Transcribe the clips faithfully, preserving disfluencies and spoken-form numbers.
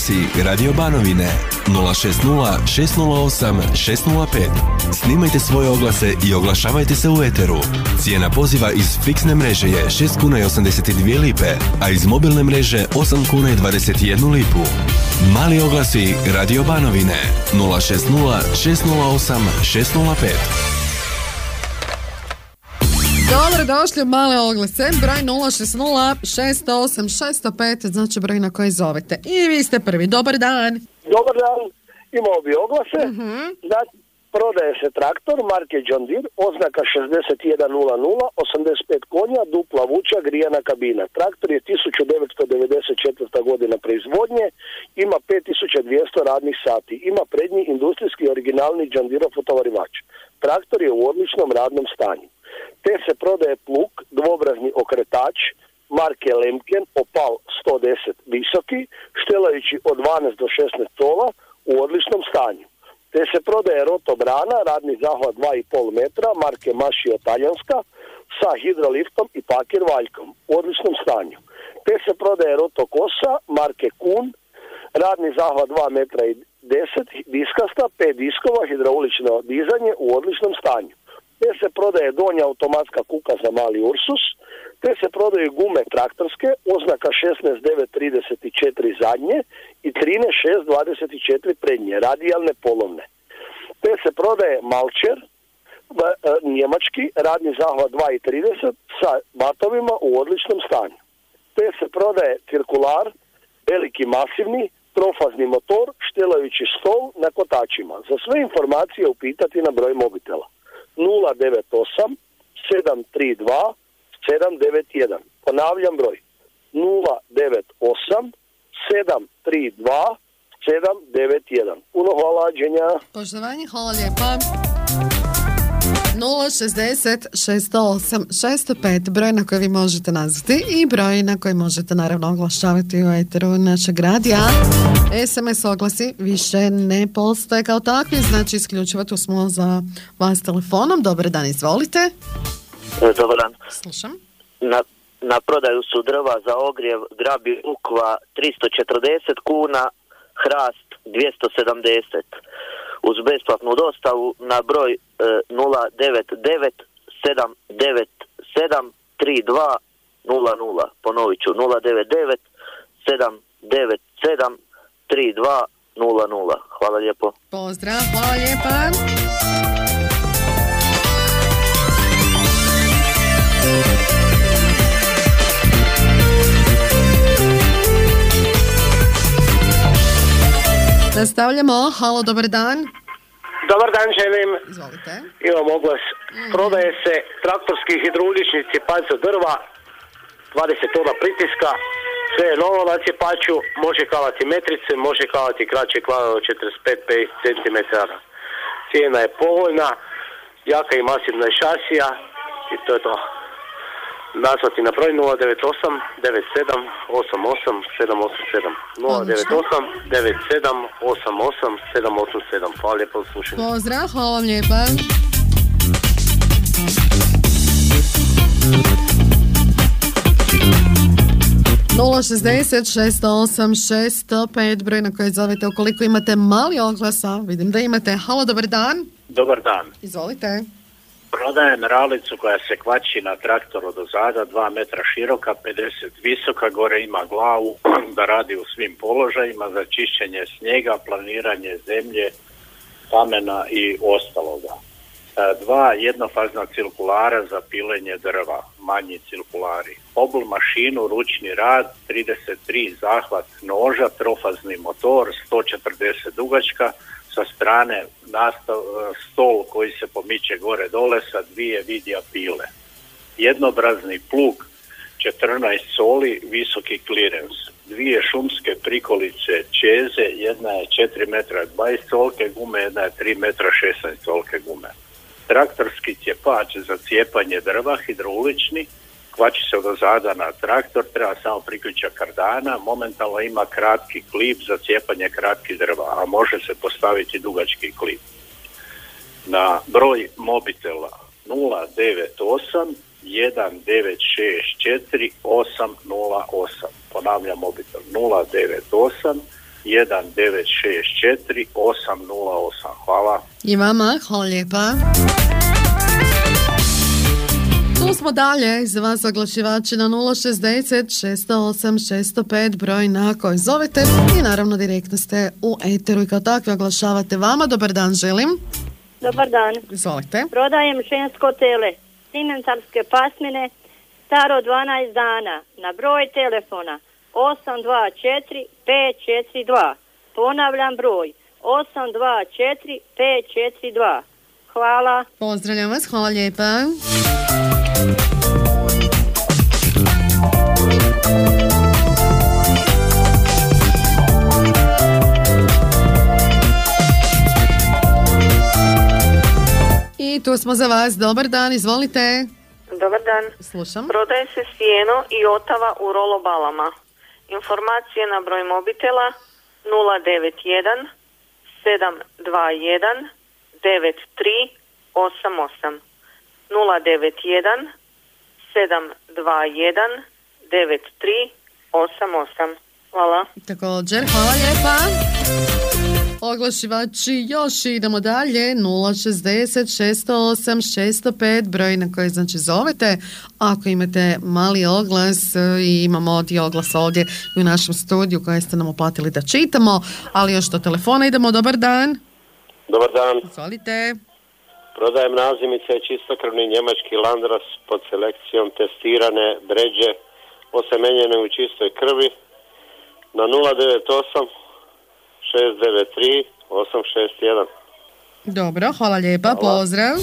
oglasi Radio Banovine nula šest nula šest nula osam šest nula pet. Snimajte svoje oglase i oglašavajte se u eteru. Cijena poziva iz fiksne mreže je šest kuna i osamdeset dvije lipe, a iz mobilne mreže osam kuna i dvadeset jednu lipu. Mali oglasi Radio Banovine nula šest nula šest nula osam šest nula pet. Dobro došli u male oglase, broj nula šest nula šest osam šest pet, znači broj na koji zovete. I vi ste prvi, dobar dan. Dobar dan, imao bi oglase. Uh-huh. Znači, prodaje se traktor marke John Deere, oznaka šezdeset jedan nula nula, osamdeset pet konja, dupla vuča, grijana kabina. Traktor je tisuću devetsto devedeset četvrta godina proizvodnje, ima pet tisuća dvjesto radnih sati, ima prednji industrijski originalni John Deere fotovarivač. Traktor je u odličnom radnom stanju. Te se prodaje plug, dvobrazni okretač, marke Lemken, Opal sto deset visoki, štelajući od dvanaest do šesnaest tola u odličnom stanju. Te se prodaje rotobrana, radni zahvat dva i pol metra, marke Mašio talijanska, sa hidroliftom i pakir valjkom, u odličnom stanju. Te se prodaje rotokosa, marke Kun, radni zahvat dva metra i deset, diskasta, pet diskova, hidraulično dizanje u odličnom stanju. Te se prodaje donja automatska kuka za mali Ursus, te se prodaju gume traktorske, oznaka šesnaest devet trideset četiri zadnje i trinaest šest dvadeset četiri prednje, radijalne polovne. Te se prodaje malčer, njemački, radni zahvat dva i trideset sa batovima u odličnom stanju. Te se prodaje cirkular, veliki masivni, trofazni motor, štelajući stol na kotačima. Za sve informacije upitati na broj mobitela nula devet osam sedam tri dva sedam devet jedan. Ponavljam broj nula devet osam sedam tri dva sedam devet jedan. Puno hvala, Đenja. Poštovanje, hvala lijepa. nula šezdeset šest osam šest pet, broj na koji vi možete nazvati i broj na koji možete naravno oglašavati u eteru našeg radija. es em es oglasi više ne postoje kao takvi, znači isključivo tu smo za vas telefonom. Dobar dan, izvolite. Dobar dan. Slušam. Na, na prodaju su drva za ogrjev, grab i ukva tristo četrdeset kuna, hrast dvjesto sedamdeset. Uz besplatnu dostavu na broj e, nula devet devet sedam devet sedam tri dva nula nula. Ponovit ću nula devet devet sedam devet sedam tri dva nula nula. Hvala lijepo. Pozdrav, hvala lijepa. Nastavljamo. Halo, dobar dan. Dobar dan, želim. Izvolite. Imam oglas. Mm. Prodaje se traktorski hidraulični cipač za drva, dvadeset tona pritiska, sve je novo na cipaču, može kalati metrice, može kalati kraće klave od četrdeset pet do pedeset centimetara. Cijena je povoljna, jaka i masivna šasija i to je to. Nazvati na broj nula devet osam devet sedam osam osam sedam osam sedam nula devet osam devet sedam osam osam sedam osam sedam. Hvala lijepo za slušanje. Pozdrav, hvala vam lijepa. nula šezdeset šest osam šest pet, broj na koji zovete ukoliko imate mali oglasa. Vidim da imate. Halo, dobar dan. Dobar dan. Izvolite. Prodajem ralicu koja se kvači na traktoru do zada, dva metra široka, pedeset visoka, gore ima glavu da radi u svim položajima za čišćenje snijega, planiranje zemlje, kamena i ostaloga. Dva jednofazna cirkulara za pilenje drva, manji cirkulari. Obl mašinu, ručni rad, trideset tri zahvat noža, trofazni motor, sto četrdeset dugačka, sa strane nastav, stol koji se pomiče gore dole sa dvije vidija pile. Jednobrazni plug, četrnaest soli, visoki klirens. Dvije šumske prikolice čeze, jedna je četiri metra dvadeset colke gume, jedna je tri metra šesnaest colke gume. Traktorski cijepač za cijepanje drva, hidraulični, kvači se od zada na traktor, treba samo priključak kardana, momentalno ima kratki klip za cijepanje kratkih drva, a može se postaviti dugački klip. Na broj mobitela nula devet osam jedan devet šest četiri osam nula osam. Ponavljam mobitel nula devet osam jedan devet šest četiri osam nula osam. Hvala. I vama, hvala lijepa. Tu smo dalje za vas oglašivači na nula šezdeset šest sto osam šest sto pet, broj na koji zovete i naravno direktno ste u eteru i kao takvi oglašavate. Vama dobar dan želim. Dobar dan. Izvolite. Prodajem žensko tele, simentalske pasmine, staro dvanaest dana, na broj telefona osam dva četiri pet četiri dva. Ponavljam broj osam dva četiri pet četiri dva. Hvala. Pozdravljam vas, hvala lijepa. I tu smo za vas. Dobar dan, izvolite. Dobar dan. Slušam. Prodaje se sijeno i otava u rolobalama. Informacije na broj mobitela nula devet jedan sedam dva jedan devet tri osam osam. nula devet jedan sedam dva jedan devet tri osam osam. Hvala. Također, hvala lijepa. Oglašivači, još idemo dalje. Nula šezdeset šest sto osam šest sto pet, broj na koji znači zovete. Ako imate mali oglas, i imamo dio oglasa ovdje u našem studiju koje ste nam uplatili da čitamo, ali još do telefona idemo. Dobar dan. Dobar dan. Izvolite. Prodajem nazimice čistokrvni njemački landras pod selekcijom testirane bređe osemenjene u čistoj krvi na nula devet osam šest devet tri osam šest jedan. Dobro, hvala lijepa, hvala. Pozdrav.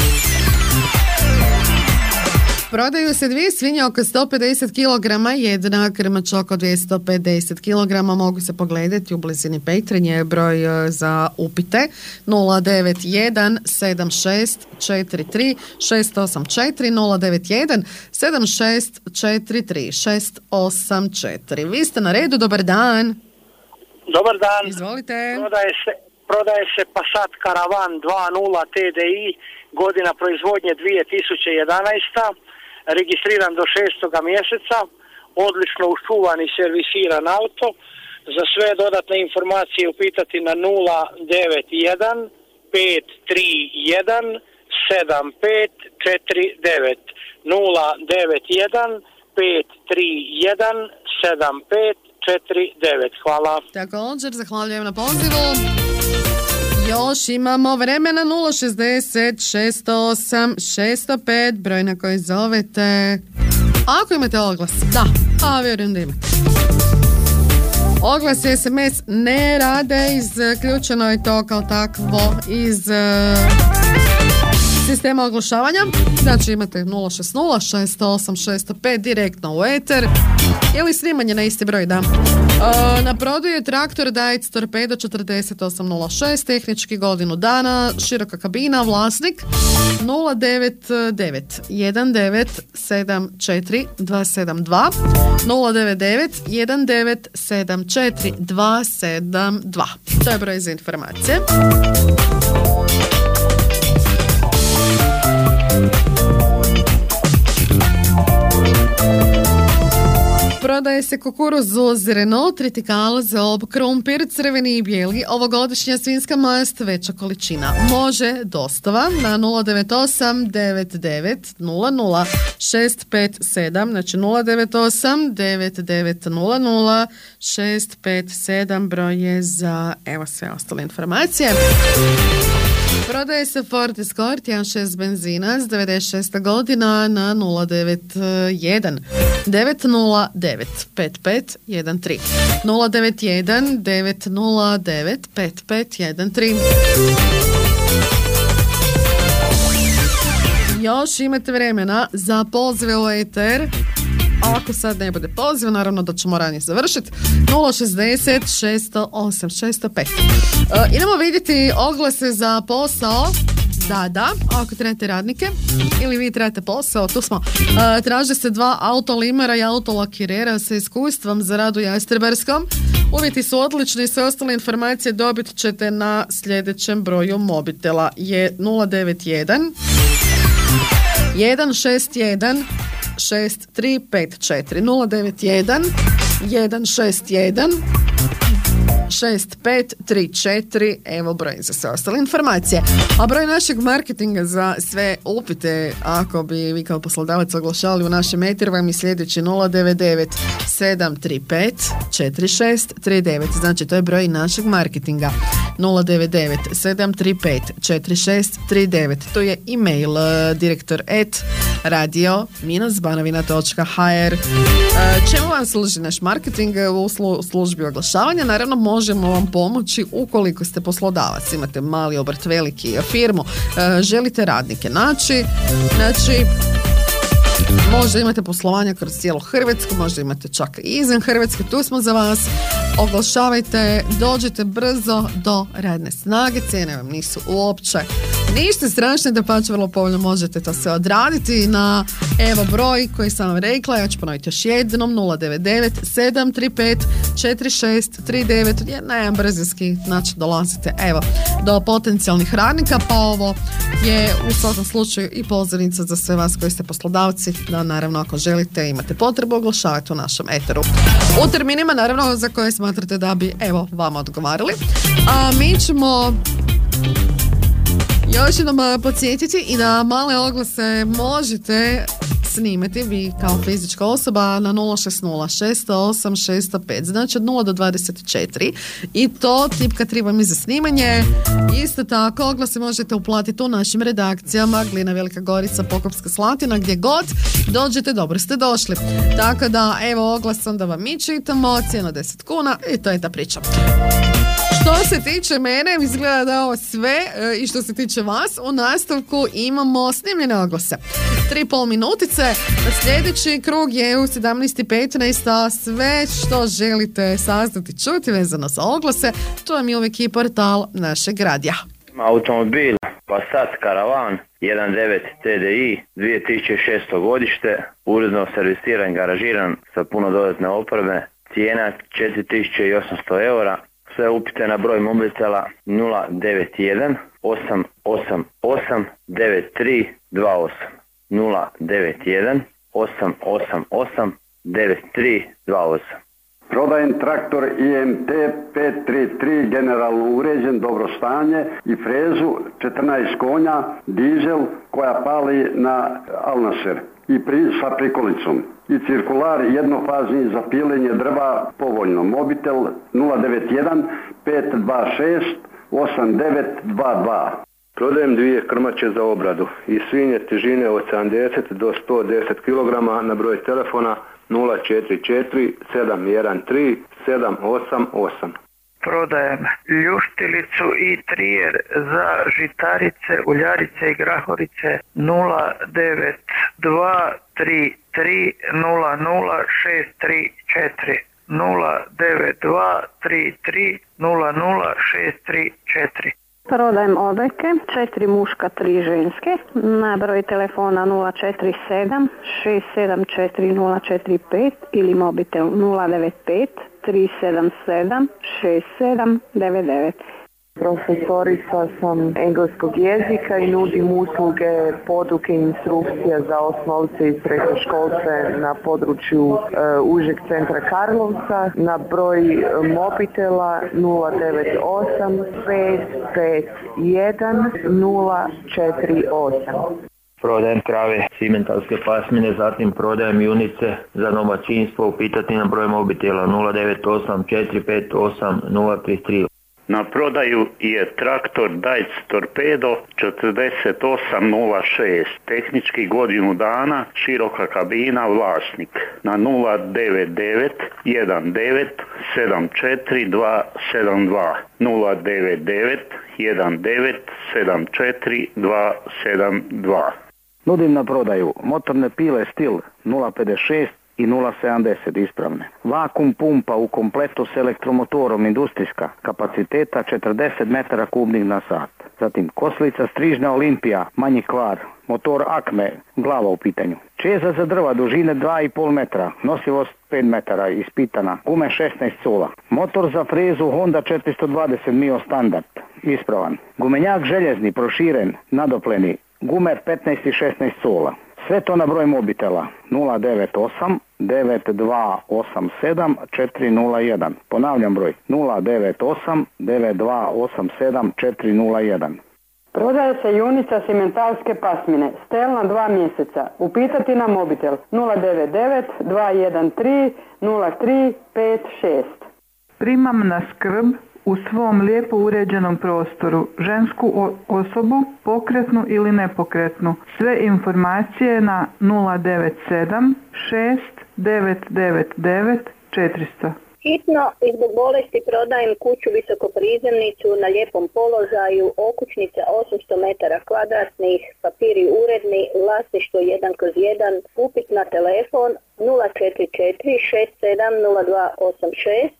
Prodaju se dvije svinje oko sto pedeset kilograma, jedna krmač oko dvjesto pedeset kilograma, mogu se pogledati u blizini Petrinje, broj za upite nula devet jedan sedam šest četiri tri šest osam četiri nula devet jedan sedam šest četiri tri šest osam četiri. Vi ste na redu, dobar dan. Dobar dan. Izvolite. Prodaje se, prodaje se Passat Caravan dva nula T D I, godina proizvodnje dvije tisuće jedanaesta, registriran do šestoga mjeseca, odlično ušuvan i servisiran auto. Za sve dodatne informacije upitati na nula devet jedan pet tri jedan sedam pet četiri devet. nula devet jedan pet tri jedan sedam pet četiri devet. Hvala. Također, zahvaljujem na pozivu. Još imamo vremena. Nula šezdeset šest sto osam šest sto pet, broj na koji zovete. Ako imate oglas, da, a vjerujem da imate. Oglas i es em es ne rade, isključeno je to kao takvo iz sistema oglašavanja. Znači imate nula šezdeset šest sto osam šest sto pet direktno u eter ili snimanje na isti broj, da. E, na prodaju je traktor Dajec Torpedo četrdeset osam nula šest, tehnički godinu dana, široka kabina, vlasnik nula devet devet jedan devet sedam četiri dva sedam dva nula devet devet jedan devet sedam četiri dva sedam dva. To je broj za informacije. Prodaje se kukuruz Renault, tritikal, zob, krumpir, crveni i bijeli, ovogodišnja svinjska mast, veća količina. Može dostava na nula devet osam devet devet nula nula šest pet sedam, znači nula devet osam devet devet nula nula šest pet sedam, broj je za evo sve ostale informacije. Prodaje se Ford Escort jedan šest benzina s devedeset šesta godina na nula devet jedan devet nula devet pet pet jedan tri nula devet jedan devet nula devet pet pet jedan tri. Još imate vremena za pozive u eter. Ako sad ne bude poziv, naravno da ćemo ranije završiti. nula šezdeset šest sto osam šest sto pet. Uh, idemo vidjeti oglase za posao. Da, da, ako trebate radnike ili vi trebate posao, tu smo. Uh, traže se dva autolimera i autolakirera sa iskustvom za rad u Jastrebarskom. Uvjeti su odlični i sve ostale informacije dobit ćete na sljedećem broju mobitela. Je nula devet jedan jedan šest jedan šest tri pet četiri nula devet jedan jedan šest jedan šest pet tri četiri, evo broj za sve ostale informacije. A broj našeg marketinga za sve upite, ako bi vi kao poslodavac oglašavali u našem eteru, vam je sljedeći nula devet devet sedam tri pet četiri šest tri devet. Znači, to je broj našeg marketinga. nula devet devet sedam tri pet četiri šest tri devet. To je e-mail uh, direktor et radio minus banovina točka ha er. Uh, čemu vam služi naš marketing u slu, službi oglašavanja? Naravno, možemo vam pomoći ukoliko ste poslodavac, imate mali obrt, veliki firmu, uh, želite radnike naći, znači možda imate poslovanja kroz cijelu Hrvatsku, možda imate čak i izvan Hrvatske, tu smo za vas. Oglašavajte, dođite brzo do radne snage, cijene vam nisu uopće ništa strašno, da pač vrlo povoljno možete to sve odraditi na evo broj koji sam vam rekla, ja ću ponoviti još jednom, nula devet devet sedam tri pet četiri šest tri devet, jedan brzinski, znači dolazite evo do potencijalnih radnika, pa ovo je u svakom slučaju i pozornica za sve vas koji ste poslodavci, da naravno ako želite, imate potrebu oglašavati u našem eteru u terminima naravno za koje smatrate da bi evo vama odgovarali. A mi ćemo još jednom podsjetiti i da male oglase možete snimati vi kao fizička osoba na nula šest nula šest zero osam šest zero pet, znači od nula do dvadeset četiri, i to tipka tri vam je za snimanje. Isto tako oglase možete uplatiti u našim redakcijama Glina, Velika Gorica, Pokupska Slatina, gdje god dođete, dobro ste došli. Tako da evo oglas, onda vam mi čitamo, cijena deset kuna i to je ta priča. Što se tiče mene, izgleda da je ovo sve, i što se tiče vas, u nastavku imamo snimljene oglase. Tri pol minutice, sljedeći krug je u sedamnaest i petnaest, a sve što želite saznati, čuti vezano za oglase, to vam je uvijek i portal našeg radija. Automobil Passat Karavan jedan devet T D I dvije tisuće šesto godište, uredno servisiran, garažiran sa puno dodatne opreme, cijena četiri tisuće osamsto eura. Sve upite na broj mobitela nula devet jedan osam osam osam devet tri dva osam. nula devet jedan osam osam osam devet tri dva osam. Prodajem traktor I M T pet tri tri, generalno uređen, dobro stanje, i frezu četrnaest konja, dizel koja pali na Alnaser i pri, sa prikolicom. I cirkular jednofazni za pilenje drva povoljno. Mobitel nula devet jedan pet dva šest osam devet dva dva. Prodajem dvije krmače za obradu i svinje težine od sedamdeset do sto deset kilograma na broj telefona nula četiri četiri sedam jedan tri sedam osam osam. Prodajem ljuštilicu i trijer za žitarice, uljarice i grahorice nula devet dva tri tri nula nula šest tri četiri. nula devet dva tri tri nula nula šest tri četiri. Prodajem odojke, četiri muška, tri ženske, na broj telefona nula četiri sedam šest sedam četiri nula četiri pet ili mobitel nula devet pet tri sedam sedam šest sedam devet devet. Profesorica sam engleskog jezika i nudim usluge poduke i instrukcija za osnovce i srednjoškolce na području uh, užeg centra Karlovca na broj mobitela nula devet osam pet pet jedan nula četiri osam. Prodajem krave simentalske pasmine, zatim prodajem junice za domaćinstvo, upitati na broj mobitela nula devet osam četiri pet osam nula tri tri. Na prodaju je traktor Dajc Torpedo četrdeset osam nula šest, tehnički godinu dana, široka kabina, vlasnik na nula devet devet jedan devet sedam četiri dva sedam dva, nula devet devet jedan devet sedam četiri dva sedam dva. Nudim na prodaju motorne pile Stil nula pedeset šest i nula sedamdeset ispravne. Vakum pumpa u kompletu s elektromotorom industrijska, kapaciteta četrdeset metara kubnih na sat. Zatim kosilica Strižna Olimpija, manji kvar, motor Akme, glava u pitanju. Čeza za drva dužine dva i pol metra, nosivost pet metara, ispitana, gume šesnaest cola. Motor za frezu Honda četiristo dvadeset Mio Standard, ispravan. Gumenjak željezni, proširen, nadopleni, gume petnaest i šesnaest cola. Sve to na broj mobitela nula devet osam devet dva osam sedam četiri nula jedan. Ponavljam broj nula devet osam devet dva osam sedam četiri nula jedan. Prodaje se junica simentalske pasmine, stelna dva mjeseca. Upitati na mobitel nula devet devet dva jedan tri nula tri pet šest. Primam na skrb u svom lijepo uređenom prostoru žensku o- osobu, pokretnu ili nepokretnu. Sve informacije na nula devet sedam šest devet devet devet četiristo. Hitno i zbog bolesti prodajem kuću visokoprizemnicu na lijepom položaju, okućnica osamsto metara kvadratnih, papiri uredni, vlasništvo jedan kroz jedan, upit na telefon nula četiri četiri šest sedam nula dva osam šest.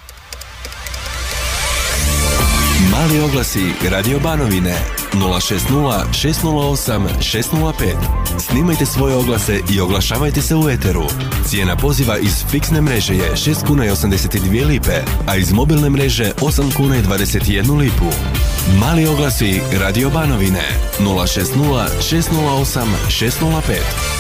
Mali oglasi Radio Banovine nula šest nula šest nula osam šest nula pet. Snimajte svoje oglase i oglašavajte se u eteru. Cijena poziva iz fiksne mreže je šest kuna i osamdeset dvije lipe, a iz mobilne mreže osam kuna i dvadeset jednu lipu. Mali oglasi Radio Banovine nula šest nula šest nula osam šest nula pet.